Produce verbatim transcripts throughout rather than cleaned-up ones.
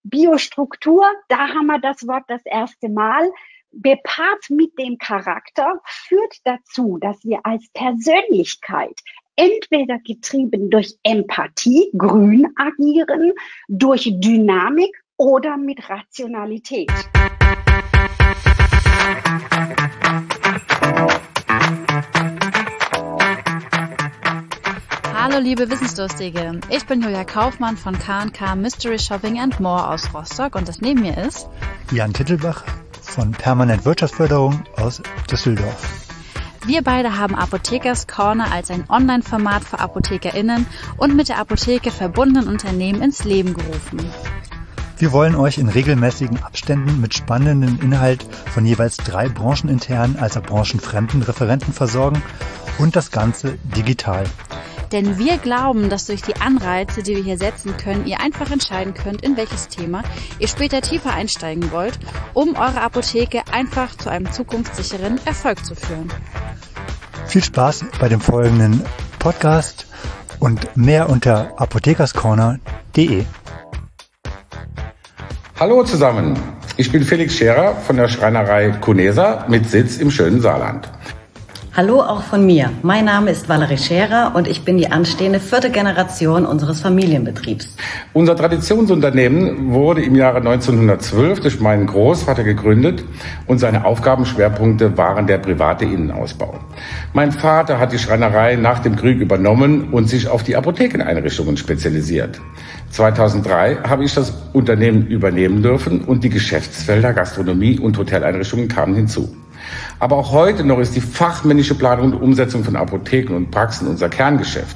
Biostruktur, da haben wir das Wort das erste Mal. Gepaart mit dem Charakter führt dazu, dass wir als Persönlichkeit entweder getrieben durch Empathie, grün agieren, durch Dynamik oder mit Rationalität. Hallo liebe Wissensdurstige, ich bin Julia Kaufmann von K und K Mystery Shopping and More aus Rostock und das neben mir ist Jan Tittelbach von Permanent Wirtschaftsförderung aus Düsseldorf. Wir beide haben Apothekers Corner als ein Online-Format für ApothekerInnen und mit der Apotheke verbundenen Unternehmen ins Leben gerufen. Wir wollen euch in regelmäßigen Abständen mit spannendem Inhalt von jeweils drei brancheninternen als auch branchenfremden Referenten versorgen und das Ganze digital. Denn wir glauben, dass durch die Anreize, die wir hier setzen können, ihr einfach entscheiden könnt, in welches Thema ihr später tiefer einsteigen wollt, um eure Apotheke einfach zu einem zukunftssicheren Erfolg zu führen. Viel Spaß bei dem folgenden Podcast und mehr unter apothekerscorner punkt de. Hallo zusammen, ich bin Felix Scherer von der Schreinerei Conesa mit Sitz im schönen Saarland. Hallo auch von mir. Mein Name ist Valerie Scherer und ich bin die anstehende vierte Generation unseres Familienbetriebs. Unser Traditionsunternehmen wurde im Jahre neunzehnhundertzwölf durch meinen Großvater gegründet und seine Aufgabenschwerpunkte waren der private Innenausbau. Mein Vater hat die Schreinerei nach dem Krieg übernommen und sich auf die Apothekeneinrichtungen spezialisiert. zweitausenddrei habe ich das Unternehmen übernehmen dürfen und die Geschäftsfelder Gastronomie und Hoteleinrichtungen kamen hinzu. Aber auch heute noch ist die fachmännische Planung und Umsetzung von Apotheken und Praxen unser Kerngeschäft.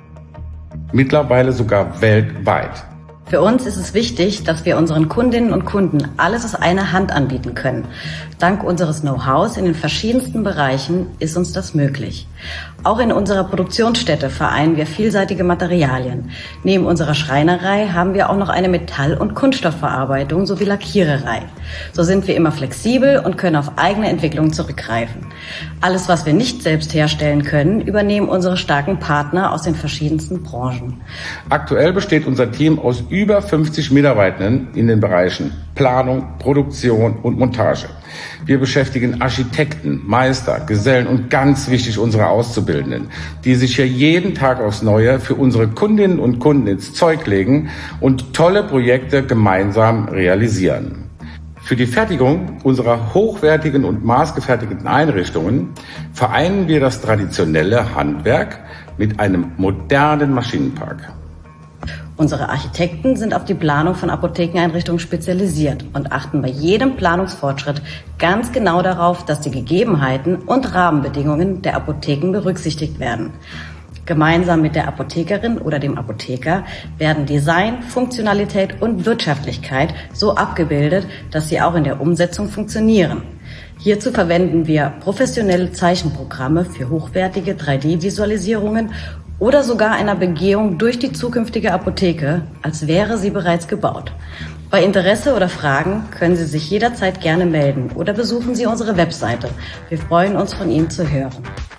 Mittlerweile sogar weltweit. Für uns ist es wichtig, dass wir unseren Kundinnen und Kunden alles aus einer Hand anbieten können. Dank unseres Know-hows in den verschiedensten Bereichen ist uns das möglich. Auch in unserer Produktionsstätte vereinen wir vielseitige Materialien. Neben unserer Schreinerei haben wir auch noch eine Metall- und Kunststoffverarbeitung sowie Lackiererei. So sind wir immer flexibel und können auf eigene Entwicklung zurückgreifen. Alles, was wir nicht selbst herstellen können, übernehmen unsere starken Partner aus den verschiedensten Branchen. Aktuell besteht unser Team aus über fünfzig Mitarbeitenden in den Bereichen Planung, Produktion und Montage. Wir beschäftigen Architekten, Meister, Gesellen und ganz wichtig unsere Auszubildenden, die sich hier jeden Tag aufs Neue für unsere Kundinnen und Kunden ins Zeug legen und tolle Projekte gemeinsam realisieren. Für die Fertigung unserer hochwertigen und maßgefertigten Einrichtungen vereinen wir das traditionelle Handwerk mit einem modernen Maschinenpark. Unsere Architekten sind auf die Planung von Apothekeneinrichtungen spezialisiert und achten bei jedem Planungsfortschritt ganz genau darauf, dass die Gegebenheiten und Rahmenbedingungen der Apotheken berücksichtigt werden. Gemeinsam mit der Apothekerin oder dem Apotheker werden Design, Funktionalität und Wirtschaftlichkeit so abgebildet, dass sie auch in der Umsetzung funktionieren. Hierzu verwenden wir professionelle Zeichenprogramme für hochwertige drei D-Visualisierungen oder sogar einer Begehung durch die zukünftige Apotheke, als wäre sie bereits gebaut. Bei Interesse oder Fragen können Sie sich jederzeit gerne melden oder besuchen Sie unsere Webseite. Wir freuen uns, von Ihnen zu hören.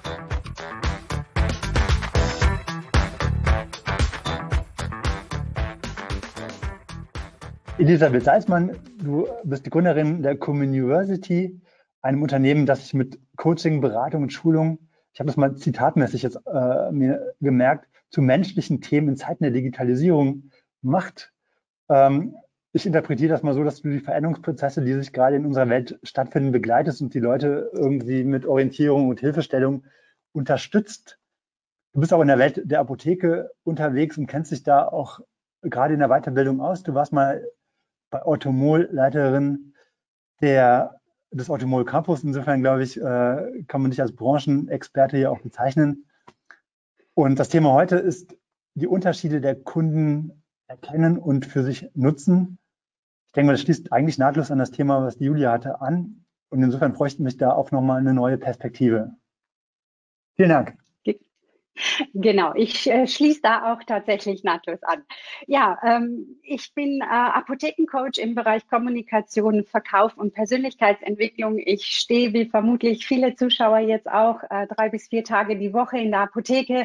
Elisabeth Salzmann, du bist die Gründerin der Communiversity, einem Unternehmen, das sich mit Coaching, Beratung und Schulung, ich habe das mal zitatmäßig jetzt äh, mir gemerkt, zu menschlichen Themen in Zeiten der Digitalisierung macht. Ähm, ich interpretiere das mal so, dass du die Veränderungsprozesse, die sich gerade in unserer Welt stattfinden, begleitest und die Leute irgendwie mit Orientierung und Hilfestellung unterstützt. Du bist auch in der Welt der Apotheke unterwegs und kennst dich da auch gerade in der Weiterbildung aus. Du warst mal bei Orthomol Leiterin der des Orthomol Campus. Insofern, glaube ich, äh, kann man dich als Branchenexperte hier auch bezeichnen. Und das Thema heute ist die Unterschiede der Kunden erkennen und für sich nutzen. Ich denke mal, das schließt eigentlich nahtlos an das Thema, was die Julia hatte, an. Und insofern freue ich mich da auch nochmal eine neue Perspektive. Vielen Dank. Genau, ich äh, schließe da auch tatsächlich nahtlos an. Ja, ähm, ich bin äh, Apothekencoach im Bereich Kommunikation, Verkauf und Persönlichkeitsentwicklung. Ich stehe, wie vermutlich viele Zuschauer jetzt auch, äh, drei bis vier Tage die Woche in der Apotheke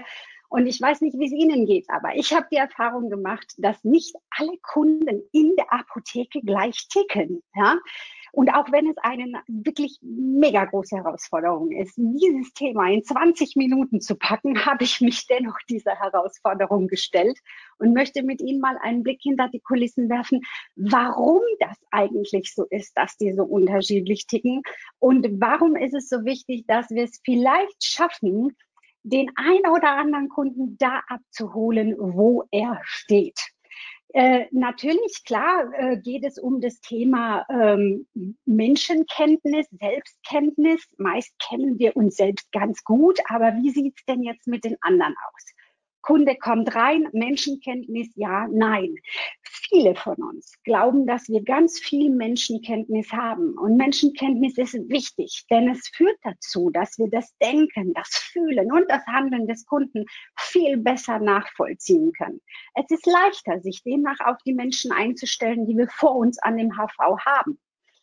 Und ich weiß nicht, wie es Ihnen geht, aber ich habe die Erfahrung gemacht, dass nicht alle Kunden in der Apotheke gleich ticken. Ja? Und auch wenn es eine wirklich mega große Herausforderung ist, dieses Thema in zwanzig Minuten zu packen, habe ich mich dennoch dieser Herausforderung gestellt und möchte mit Ihnen mal einen Blick hinter die Kulissen werfen, warum das eigentlich so ist, dass die so unterschiedlich ticken und warum ist es so wichtig, dass wir es vielleicht schaffen, den ein oder anderen Kunden da abzuholen, wo er steht. Äh, natürlich, klar, äh, geht es um das Thema ähm, Menschenkenntnis, Selbstkenntnis. Meist kennen wir uns selbst ganz gut, aber wie sieht's denn jetzt mit den anderen aus? Kunde kommt rein, Menschenkenntnis, ja, nein. Viele von uns glauben, dass wir ganz viel Menschenkenntnis haben. Und Menschenkenntnis ist wichtig, denn es führt dazu, dass wir das Denken, das Fühlen und das Handeln des Kunden viel besser nachvollziehen können. Es ist leichter, sich demnach auf die Menschen einzustellen, die wir vor uns an dem H V haben.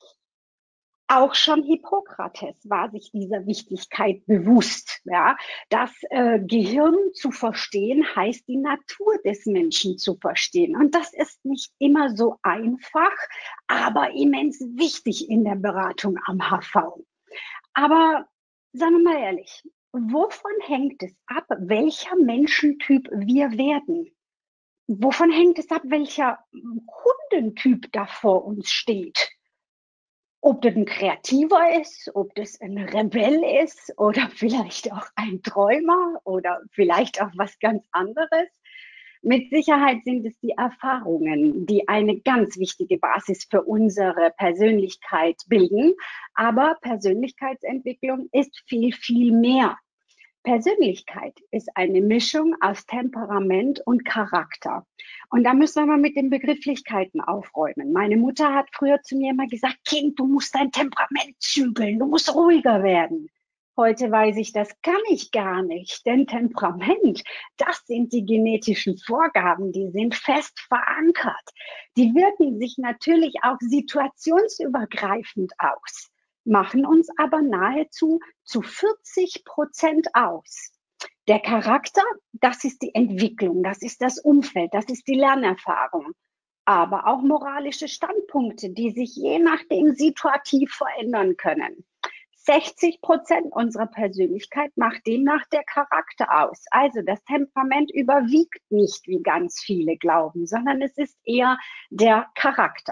Auch schon Hippokrates war sich dieser Wichtigkeit bewusst. Ja, das äh, Gehirn zu verstehen heißt die Natur des Menschen zu verstehen. Und das ist nicht immer so einfach, aber immens wichtig in der Beratung am H V. Aber sagen wir mal ehrlich, wovon hängt es ab, welcher Menschentyp wir werden? Wovon hängt es ab, welcher Kundentyp da vor uns steht? Ob das ein Kreativer ist, ob das ein Rebell ist oder vielleicht auch ein Träumer oder vielleicht auch was ganz anderes. Mit Sicherheit sind es die Erfahrungen, die eine ganz wichtige Basis für unsere Persönlichkeit bilden. Aber Persönlichkeitsentwicklung ist viel, viel mehr. Persönlichkeit ist eine Mischung aus Temperament und Charakter. Und da müssen wir mal mit den Begrifflichkeiten aufräumen. Meine Mutter hat früher zu mir immer gesagt, Kind, du musst dein Temperament zügeln, du musst ruhiger werden. Heute weiß ich, das kann ich gar nicht, denn Temperament, das sind die genetischen Vorgaben, die sind fest verankert. Die wirken sich natürlich auch situationsübergreifend aus, machen uns aber nahezu zu vierzig Prozent aus. Der Charakter, das ist die Entwicklung, das ist das Umfeld, das ist die Lernerfahrung. Aber auch moralische Standpunkte, die sich je nachdem situativ verändern können. sechzig Prozent unserer Persönlichkeit macht demnach der Charakter aus. Also das Temperament überwiegt nicht, wie ganz viele glauben, sondern es ist eher der Charakter.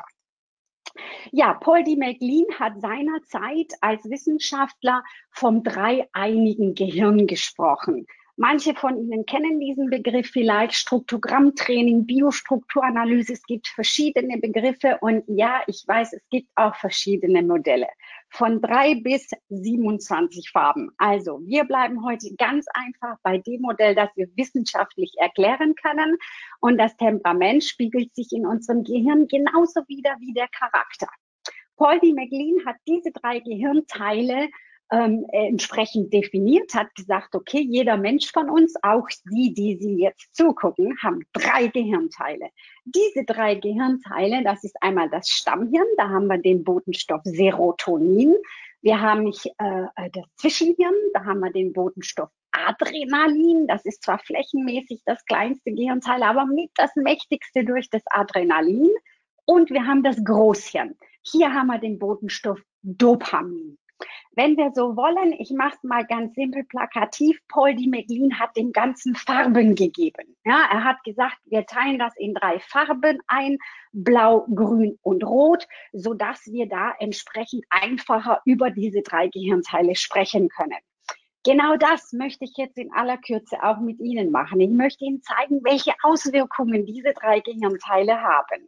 Ja, Paul D. MacLean hat seinerzeit als Wissenschaftler vom dreieinigen Gehirn gesprochen. Manche von Ihnen kennen diesen Begriff vielleicht, Struktogrammtraining, Biostrukturanalyse. Es gibt verschiedene Begriffe und ja, ich weiß, es gibt auch verschiedene Modelle von drei bis siebenundzwanzig Farben. Also wir bleiben heute ganz einfach bei dem Modell, das wir wissenschaftlich erklären können. Und das Temperament spiegelt sich in unserem Gehirn genauso wider wie der Charakter. Paul D. MacLean hat diese drei Gehirnteile Ähm, entsprechend definiert, hat gesagt, okay, jeder Mensch von uns, auch die, die Sie jetzt zugucken, haben drei Gehirnteile. Diese drei Gehirnteile, das ist einmal das Stammhirn, da haben wir den Botenstoff Serotonin. Wir haben äh, das Zwischenhirn, da haben wir den Botenstoff Adrenalin. Das ist zwar flächenmäßig das kleinste Gehirnteil, aber mit das mächtigste durch das Adrenalin. Und wir haben das Großhirn. Hier haben wir den Botenstoff Dopamin. Wenn wir so wollen, ich mache es mal ganz simpel plakativ, Paul D. MacLean hat dem Ganzen Farben gegeben. Ja, er hat gesagt, wir teilen das in drei Farben ein, blau, grün und rot, sodass wir da entsprechend einfacher über diese drei Gehirnteile sprechen können. Genau das möchte ich jetzt in aller Kürze auch mit Ihnen machen. Ich möchte Ihnen zeigen, welche Auswirkungen diese drei Gehirnteile haben.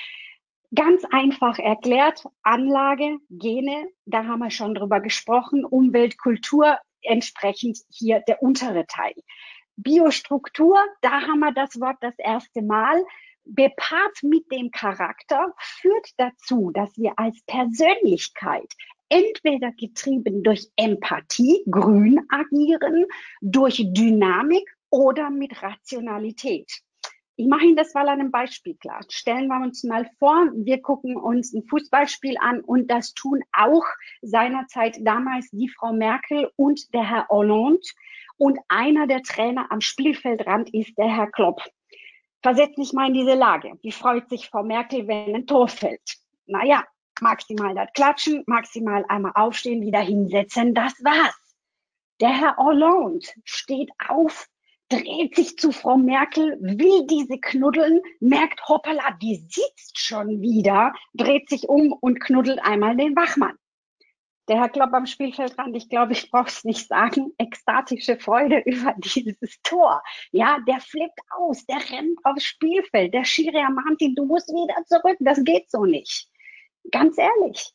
Ganz einfach erklärt, Anlage, Gene, da haben wir schon drüber gesprochen, Umwelt, Kultur, entsprechend hier der untere Teil. Biostruktur, da haben wir das Wort das erste Mal, bepaart mit dem Charakter, führt dazu, dass wir als Persönlichkeit entweder getrieben durch Empathie, grün agieren, durch Dynamik oder mit Rationalität. Ich mache Ihnen das mal an einem Beispiel klar. Stellen wir uns mal vor, wir gucken uns ein Fußballspiel an und das tun auch seinerzeit damals die Frau Merkel und der Herr Hollande. und einer der Trainer am Spielfeldrand ist der Herr Klopp. Versetzt mich mal in diese Lage. Wie freut sich Frau Merkel, wenn ein Tor fällt? Naja, maximal das Klatschen, maximal einmal aufstehen, wieder hinsetzen, das war's. Der Herr Hollande steht auf, dreht sich zu Frau Merkel, will diese knuddeln, merkt, hoppala, die sitzt schon wieder, dreht sich um und knuddelt einmal den Wachmann. Der Herr Klopp am Spielfeldrand, ich glaube, ich brauche es nicht sagen, ekstatische Freude über dieses Tor. Ja, der flippt aus, der rennt aufs Spielfeld, der Schiri ermahnt ihn, du musst wieder zurück, das geht so nicht. Ganz ehrlich,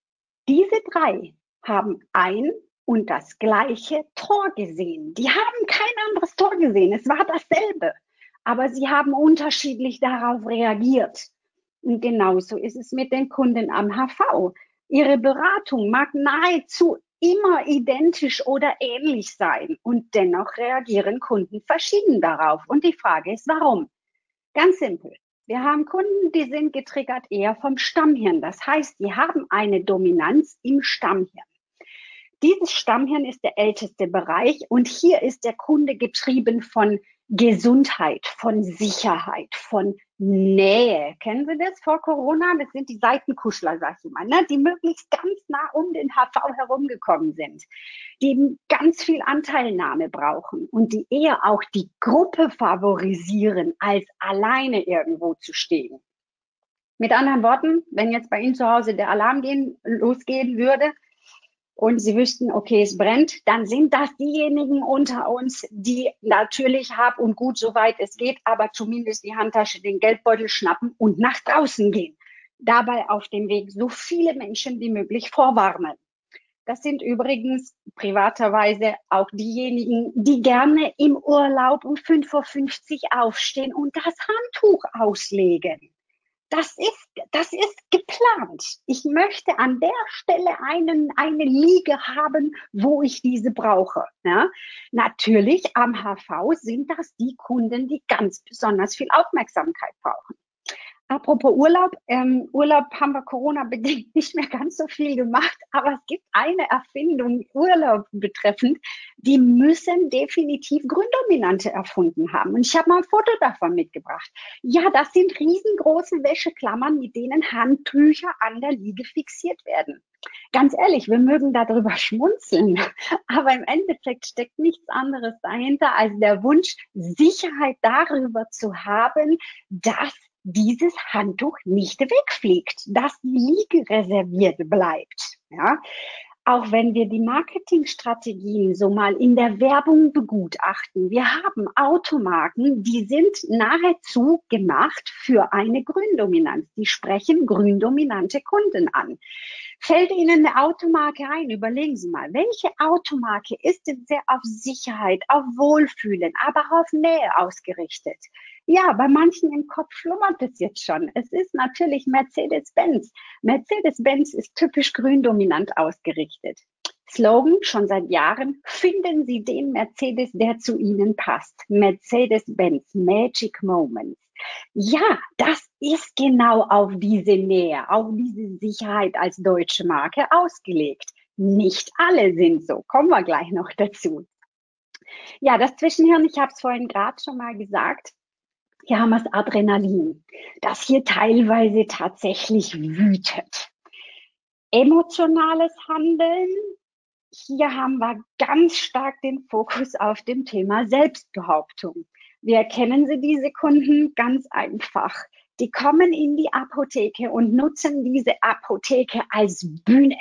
diese drei haben ein und das gleiche Tor gesehen. Die haben kein anderes Tor gesehen, es war dasselbe. Aber sie haben unterschiedlich darauf reagiert. Und genauso ist es mit den Kunden am H V. Ihre Beratung mag nahezu immer identisch oder ähnlich sein. Und dennoch reagieren Kunden verschieden darauf. Und die Frage ist, warum? Ganz simpel. Wir haben Kunden, die sind getriggert eher vom Stammhirn. Das heißt, die haben eine Dominanz im Stammhirn. Dieses Stammhirn ist der älteste Bereich und hier ist der Kunde getrieben von Gesundheit, von Sicherheit, von Nähe. Kennen Sie das vor Corona? Das sind die Seitenkuschler, sag ich mal, ne? Die möglichst ganz nah um den H V herumgekommen sind, die ganz viel Anteilnahme brauchen und die eher auch die Gruppe favorisieren, als alleine irgendwo zu stehen. Mit anderen Worten, wenn jetzt bei Ihnen zu Hause der Alarm gehen, losgehen würde, und Sie wüssten, okay, es brennt, dann sind das diejenigen unter uns, die natürlich Hab und Gut, soweit es geht, aber zumindest die Handtasche, den Geldbeutel schnappen und nach draußen gehen. Dabei auf dem Weg so viele Menschen wie möglich vorwarnen. Das sind übrigens privaterweise auch diejenigen, die gerne im Urlaub um fünf Uhr fünfzig aufstehen und das Handtuch auslegen. Das ist, das ist geplant. Ich möchte an der Stelle einen, eine Liege haben, wo ich diese brauche. Ja? Natürlich am H V sind das die Kunden, die ganz besonders viel Aufmerksamkeit brauchen. Apropos Urlaub, ähm, Urlaub haben wir Corona-bedingt nicht mehr ganz so viel gemacht, aber es gibt eine Erfindung Urlaub betreffend, die müssen definitiv Gründominante erfunden haben. Und ich habe mal ein Foto davon mitgebracht. Ja, das sind riesengroße Wäscheklammern, mit denen Handtücher an der Liege fixiert werden. Ganz ehrlich, wir mögen darüber schmunzeln, aber im Endeffekt steckt nichts anderes dahinter als der Wunsch, Sicherheit darüber zu haben, dass dieses Handtuch nicht wegfliegt, dass die Liege reserviert bleibt. Ja? Auch wenn wir die Marketingstrategien so mal in der Werbung begutachten, wir haben Automarken, die sind nahezu gemacht für eine Gründominanz. Die sprechen gründominante Kunden an. Fällt Ihnen eine Automarke ein? Überlegen Sie mal, welche Automarke ist denn sehr auf Sicherheit, auf Wohlfühlen, aber auch auf Nähe ausgerichtet? Ja, bei manchen im Kopf schlummert es jetzt schon. Es ist natürlich Mercedes-Benz. Mercedes-Benz ist typisch gründominant ausgerichtet. Slogan schon seit Jahren: Finden Sie den Mercedes, der zu Ihnen passt. Mercedes-Benz, Magic Moments. Ja, das ist genau auf diese Nähe, auf diese Sicherheit als deutsche Marke ausgelegt. Nicht alle sind so. Kommen wir gleich noch dazu. Ja, das Zwischenhirn, ich habe es vorhin gerade schon mal gesagt. Hier haben wir das Adrenalin, das hier teilweise tatsächlich wütet. Emotionales Handeln. Hier haben wir ganz stark den Fokus auf dem Thema Selbstbehauptung. Wie erkennen Sie diese Kunden? Ganz einfach. Die kommen in die Apotheke und nutzen diese Apotheke als Bühne.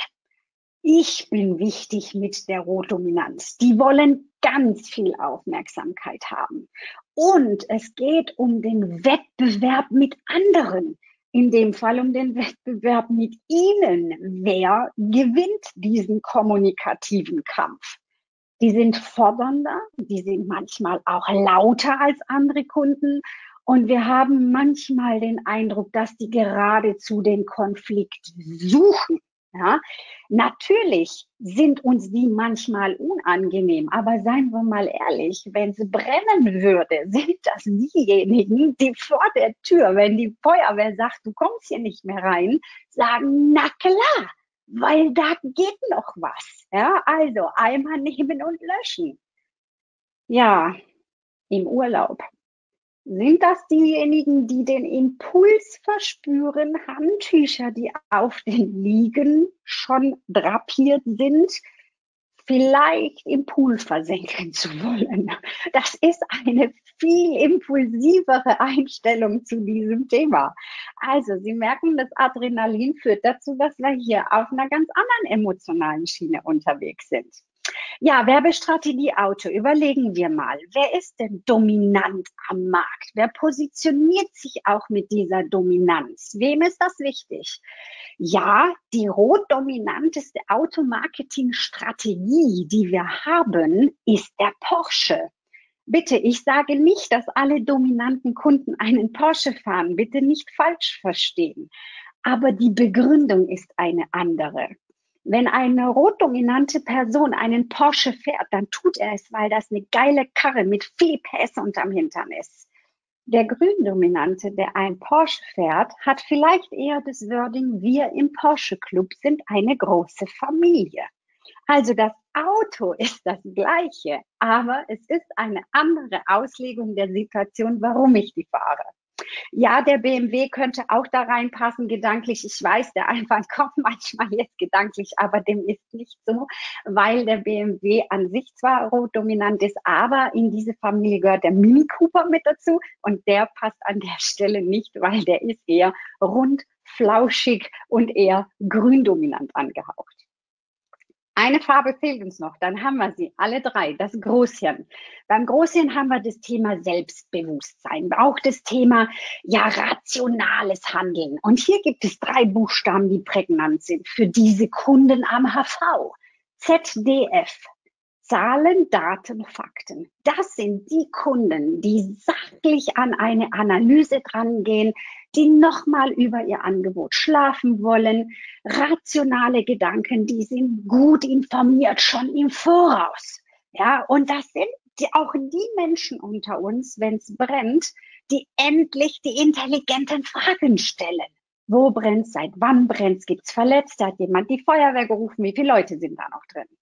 Ich bin wichtig mit der Rotdominanz. Die wollen ganz viel Aufmerksamkeit haben. Und es geht um den Wettbewerb mit anderen. In dem Fall um den Wettbewerb mit Ihnen. Wer gewinnt diesen kommunikativen Kampf? Die sind fordernder, die sind manchmal auch lauter als andere Kunden. Und wir haben manchmal den Eindruck, dass die geradezu den Konflikt suchen. Ja, natürlich sind uns die manchmal unangenehm, aber seien wir mal ehrlich, wenn es brennen würde, sind das diejenigen, die vor der Tür, wenn die Feuerwehr sagt, du kommst hier nicht mehr rein, sagen, na klar, weil da geht noch was. Ja, also einmal nehmen und löschen. Ja, im Urlaub. Sind das diejenigen, die den Impuls verspüren, Handtücher, die auf den Liegen schon drapiert sind, vielleicht im Pool versenken zu wollen? Das ist eine viel impulsivere Einstellung zu diesem Thema. Also, Sie merken, das Adrenalin führt dazu, dass wir hier auf einer ganz anderen emotionalen Schiene unterwegs sind. Ja, Werbestrategie Auto. Überlegen wir mal, wer ist denn dominant am Markt? Wer positioniert sich auch mit dieser Dominanz? Wem ist das wichtig? Ja, die rot-dominanteste Automarketing-Strategie, die wir haben, ist der Porsche. Bitte, ich sage nicht, dass alle dominanten Kunden einen Porsche fahren. Bitte nicht falsch verstehen. Aber die Begründung ist eine andere. Wenn eine rot-dominante Person einen Porsche fährt, dann tut er es, weil das eine geile Karre mit viel Pässe unterm Hintern ist. Der Grün-Dominante, der ein Porsche fährt, hat vielleicht eher das Wording, wir im Porsche-Club sind eine große Familie. Also das Auto ist das gleiche, aber es ist eine andere Auslegung der Situation, warum ich die fahre. Ja, der B M W könnte auch da reinpassen, gedanklich. Ich weiß, der Einfall kommt manchmal jetzt gedanklich, aber dem ist nicht so, weil der B M W an sich zwar rot-dominant ist, aber in diese Familie gehört der Mini Cooper mit dazu und der passt an der Stelle nicht, weil der ist eher rund, flauschig und eher grün-dominant angehaucht. Eine Farbe fehlt uns noch, dann haben wir sie, alle drei, das Großhirn. Beim Großhirn haben wir das Thema Selbstbewusstsein, auch das Thema, ja, rationales Handeln. Und hier gibt es drei Buchstaben, die prägnant sind für diese Kunden am H V. Z D F. Zahlen, Daten, Fakten. Das sind die Kunden, die sachlich an eine Analyse drangehen, die nochmal über ihr Angebot schlafen wollen. Rationale Gedanken, die sind gut informiert, schon im Voraus. Ja, und das sind die, auch die Menschen unter uns, wenn es brennt, die endlich die intelligenten Fragen stellen. Wo brennt's? Seit wann brennt's? Gibt's Verletzte? Hat jemand die Feuerwehr gerufen? Wie viele Leute sind da noch drin?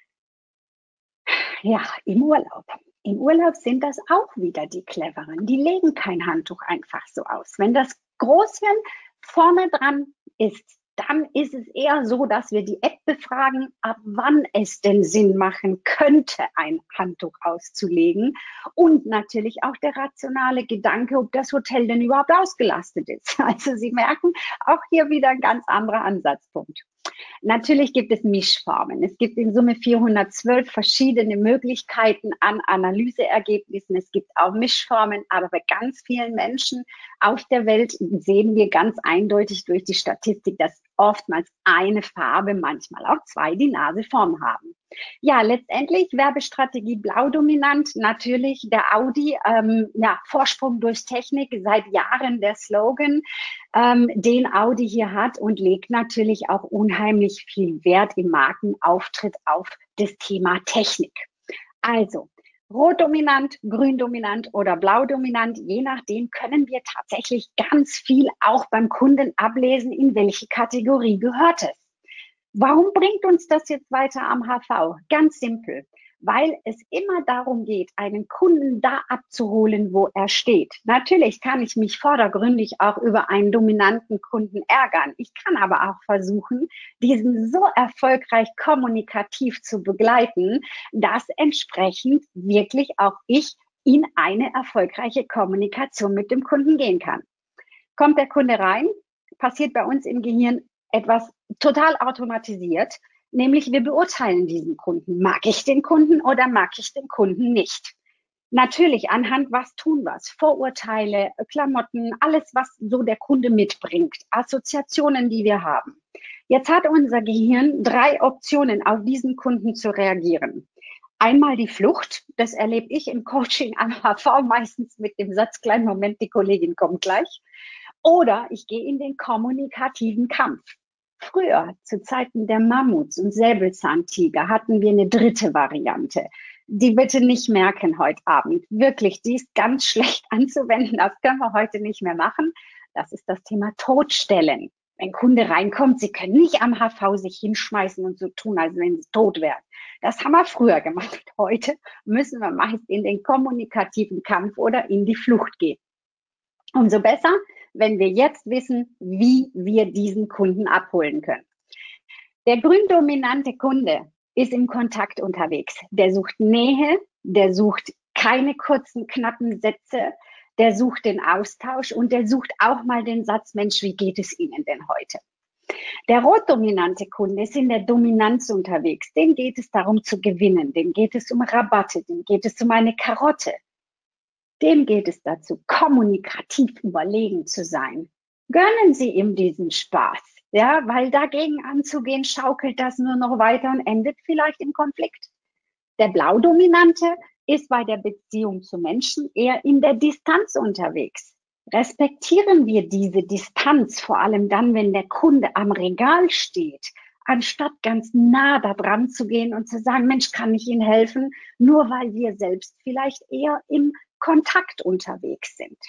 Ja, im Urlaub. Im Urlaub sind das auch wieder die Cleveren. Die legen kein Handtuch einfach so aus. Wenn das Großhirn vorne dran ist, dann ist es eher so, dass wir die App befragen, ab wann es denn Sinn machen könnte, ein Handtuch auszulegen. Und natürlich auch der rationale Gedanke, ob das Hotel denn überhaupt ausgelastet ist. Also Sie merken, auch hier wieder ein ganz anderer Ansatzpunkt. Natürlich gibt es Mischformen. Es gibt in Summe vierhundertzwölf verschiedene Möglichkeiten an Analyseergebnissen. Es gibt auch Mischformen, aber bei ganz vielen Menschen auf der Welt sehen wir ganz eindeutig durch die Statistik, dass oftmals eine Farbe, manchmal auch zwei, die Naseform haben. Ja, letztendlich Werbestrategie blau dominant, natürlich der Audi, ähm, ja, Vorsprung durch Technik, seit Jahren der Slogan, ähm, den Audi hier hat und legt natürlich auch unheimlich viel Wert im Markenauftritt auf das Thema Technik. Also, rot-dominant, grün-dominant oder blau-dominant, je nachdem können wir tatsächlich ganz viel auch beim Kunden ablesen, in welche Kategorie gehört es. Warum bringt uns das jetzt weiter am H V? Ganz simpel, weil es immer darum geht, einen Kunden da abzuholen, wo er steht. Natürlich kann ich mich vordergründig auch über einen dominanten Kunden ärgern. Ich kann aber auch versuchen, diesen so erfolgreich kommunikativ zu begleiten, dass entsprechend wirklich auch ich in eine erfolgreiche Kommunikation mit dem Kunden gehen kann. Kommt der Kunde rein, passiert bei uns im Gehirn etwas total automatisiert, nämlich wir beurteilen diesen Kunden. Mag ich den Kunden oder mag ich den Kunden nicht? Natürlich anhand, was tun wir? Vorurteile, Klamotten, alles, was so der Kunde mitbringt, Assoziationen, die wir haben. Jetzt hat unser Gehirn drei Optionen, auf diesen Kunden zu reagieren. Einmal die Flucht, das erlebe ich im Coaching am H V meistens mit dem Satz, kleinen Moment, die Kollegin kommt gleich. Oder ich gehe in den kommunikativen Kampf. Früher, zu Zeiten der Mammuts und Säbelzahntiger, hatten wir eine dritte Variante. Die bitte nicht merken heute Abend. Wirklich, die ist ganz schlecht anzuwenden. Das können wir heute nicht mehr machen. Das ist das Thema Totstellen. Wenn ein Kunde reinkommt, Sie können nicht am H V sich hinschmeißen und so tun, als wenn Sie tot wären. Das haben wir früher gemacht. Heute müssen wir meist in den kommunikativen Kampf oder in die Flucht gehen. Umso besser, wenn wir jetzt wissen, wie wir diesen Kunden abholen können. Der gründominante Kunde ist im Kontakt unterwegs. Der sucht Nähe, der sucht keine kurzen, knappen Sätze, der sucht den Austausch und der sucht auch mal den Satz, Mensch, wie geht es Ihnen denn heute? Der rotdominante Kunde ist in der Dominanz unterwegs. Dem geht es darum zu gewinnen, dem geht es um Rabatte, dem geht es um eine Karotte. Dem geht es dazu, kommunikativ überlegen zu sein. Gönnen Sie ihm diesen Spaß, ja, weil dagegen anzugehen, schaukelt das nur noch weiter und endet vielleicht im Konflikt. Der Blaudominante ist bei der Beziehung zu Menschen eher in der Distanz unterwegs. Respektieren wir diese Distanz, vor allem dann, wenn der Kunde am Regal steht, anstatt ganz nah da dran zu gehen und zu sagen, Mensch, kann ich Ihnen helfen, nur weil wir selbst vielleicht eher im Kontakt unterwegs sind.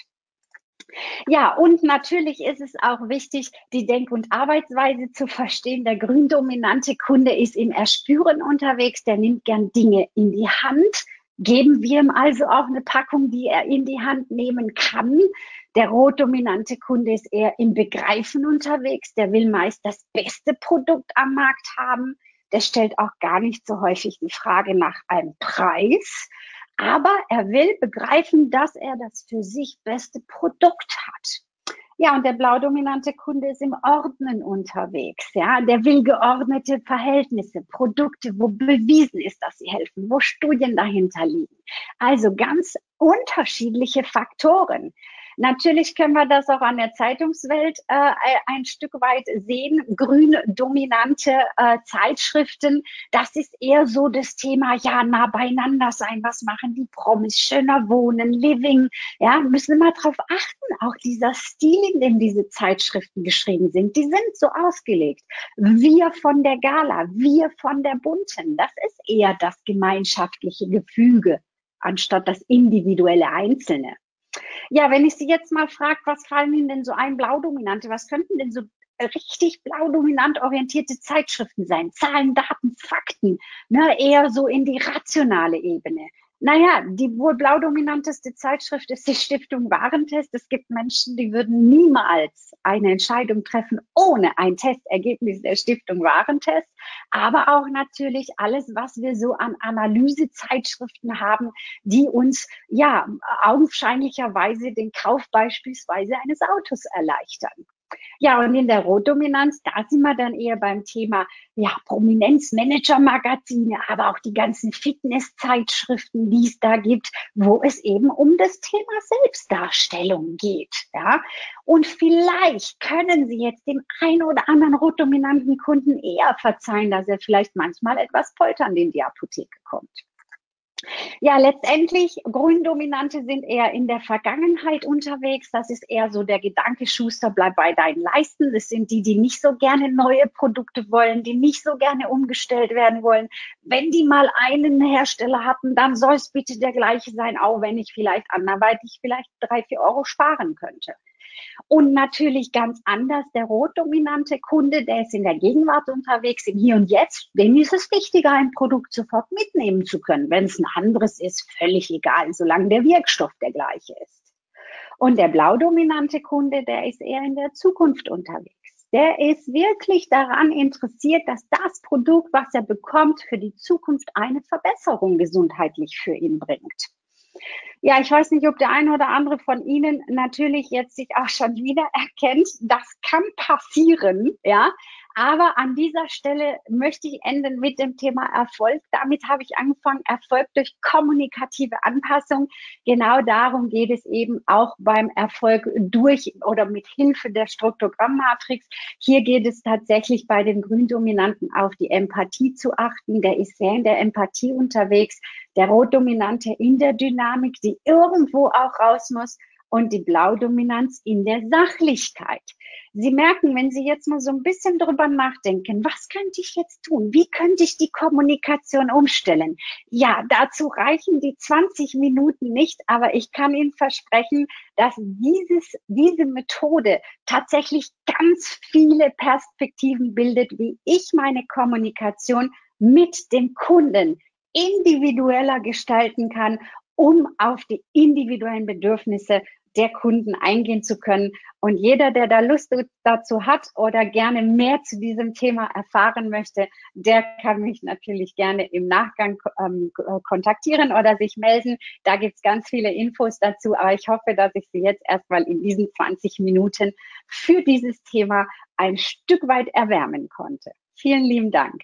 Ja, und natürlich ist es auch wichtig, die Denk- und Arbeitsweise zu verstehen. Der gründominante Kunde ist im Erspüren unterwegs, der nimmt gern Dinge in die Hand. Geben wir ihm also auch eine Packung, die er in die Hand nehmen kann. Der rotdominante Kunde ist eher im Begreifen unterwegs. Der will meist das beste Produkt am Markt haben. Der stellt auch gar nicht so häufig die Frage nach einem Preis. Aber er will begreifen, dass er das für sich beste Produkt hat. Ja, und der blaudominante Kunde ist im Ordnen unterwegs. Ja, der will geordnete Verhältnisse, Produkte, wo bewiesen ist, dass sie helfen, wo Studien dahinter liegen. Also ganz unterschiedliche Faktoren. Natürlich können wir das auch an der Zeitungswelt äh, ein Stück weit sehen. Grün dominante äh, Zeitschriften, das ist eher so das Thema, ja, nah beieinander sein. Was machen die Promis? Schöner Wohnen, Living. Ja, müssen wir mal drauf achten. Auch dieser Stil, in dem diese Zeitschriften geschrieben sind, die sind so ausgelegt. Wir von der Gala, wir von der Bunten. Das ist eher das gemeinschaftliche Gefüge, anstatt das individuelle Einzelne. Ja, wenn ich Sie jetzt mal frage, was fallen Ihnen denn so ein Blaudominante, was könnten denn so richtig blaudominant orientierte Zeitschriften sein? Zahlen, Daten, Fakten, ne, eher so in die rationale Ebene. Naja, die wohl blaudominanteste Zeitschrift ist die Stiftung Warentest. Es gibt Menschen, die würden niemals eine Entscheidung treffen ohne ein Testergebnis der Stiftung Warentest. Aber auch natürlich alles, was wir so an Analysezeitschriften haben, die uns ja augenscheinlicherweise den Kauf beispielsweise eines Autos erleichtern. Ja, und in der Rotdominanz, da sind wir dann eher beim Thema, ja, Prominenzmanager-Magazine, aber auch die ganzen Fitness-Zeitschriften, die es da gibt, wo es eben um das Thema Selbstdarstellung geht, ja. Und vielleicht können Sie jetzt dem einen oder anderen rotdominanten Kunden eher verzeihen, dass er vielleicht manchmal etwas polternd in die Apotheke kommt. Ja, letztendlich, Gründominante sind eher in der Vergangenheit unterwegs. Das ist eher so der Gedanke, Schuster, bleib bei deinen Leisten. Das sind die, die nicht so gerne neue Produkte wollen, die nicht so gerne umgestellt werden wollen. Wenn die mal einen Hersteller hatten, dann soll es bitte der gleiche sein, auch wenn ich vielleicht anderweitig vielleicht drei, vier Euro sparen könnte. Und natürlich ganz anders der rotdominante Kunde, der ist in der Gegenwart unterwegs, im Hier und Jetzt. Dem ist es wichtiger, ein Produkt sofort mitnehmen zu können. Wenn es ein anderes ist, völlig egal, solange der Wirkstoff der gleiche ist. Und der blaudominante Kunde, der ist eher in der Zukunft unterwegs. Der ist wirklich daran interessiert, dass das Produkt, was er bekommt, für die Zukunft eine Verbesserung gesundheitlich für ihn bringt. Ja, ich weiß nicht, ob der eine oder andere von Ihnen natürlich jetzt sich auch schon wieder erkennt. Das kann passieren, ja. Aber an dieser Stelle möchte ich enden mit dem Thema Erfolg. Damit habe ich angefangen, Erfolg durch kommunikative Anpassung. Genau darum geht es eben auch beim Erfolg durch oder mit Hilfe der Struktogrammmatrix. Hier geht es tatsächlich bei den Gründominanten auf die Empathie zu achten. Der ist sehr in der Empathie unterwegs. Der Rotdominante in der Dynamik, die irgendwo auch raus muss. und die Blaudominanz in der Sachlichkeit. Sie merken, wenn Sie jetzt mal so ein bisschen drüber nachdenken, was könnte ich jetzt tun? Wie könnte ich die Kommunikation umstellen? Ja, dazu reichen die zwanzig Minuten nicht, aber ich kann Ihnen versprechen, dass dieses, diese Methode tatsächlich ganz viele Perspektiven bildet, wie ich meine Kommunikation mit dem Kunden individueller gestalten kann, um auf die individuellen Bedürfnisse der Kunden eingehen zu können. Und jeder, der da Lust dazu hat oder gerne mehr zu diesem Thema erfahren möchte, der kann mich natürlich gerne im Nachgang ähm, kontaktieren oder sich melden. Da gibt's ganz viele Infos dazu, aber ich hoffe, dass ich Sie jetzt erstmal in diesen zwanzig Minuten für dieses Thema ein Stück weit erwärmen konnte. Vielen lieben Dank.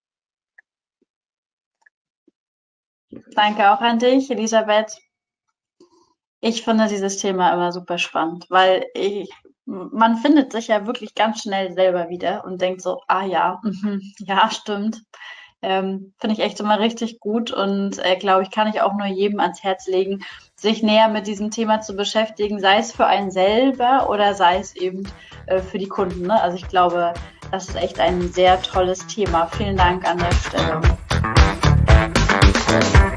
Danke auch an dich, Elisabeth. Ich finde dieses Thema immer super spannend, weil ich, man findet sich ja wirklich ganz schnell selber wieder und denkt so, ah ja, mh, ja, stimmt. Ähm, finde ich echt immer richtig gut und äh, glaube ich, kann ich auch nur jedem ans Herz legen, sich näher mit diesem Thema zu beschäftigen, sei es für einen selber oder sei es eben äh, für die Kunden. Ne? Also ich glaube, das ist echt ein sehr tolles Thema. Vielen Dank an der Stelle.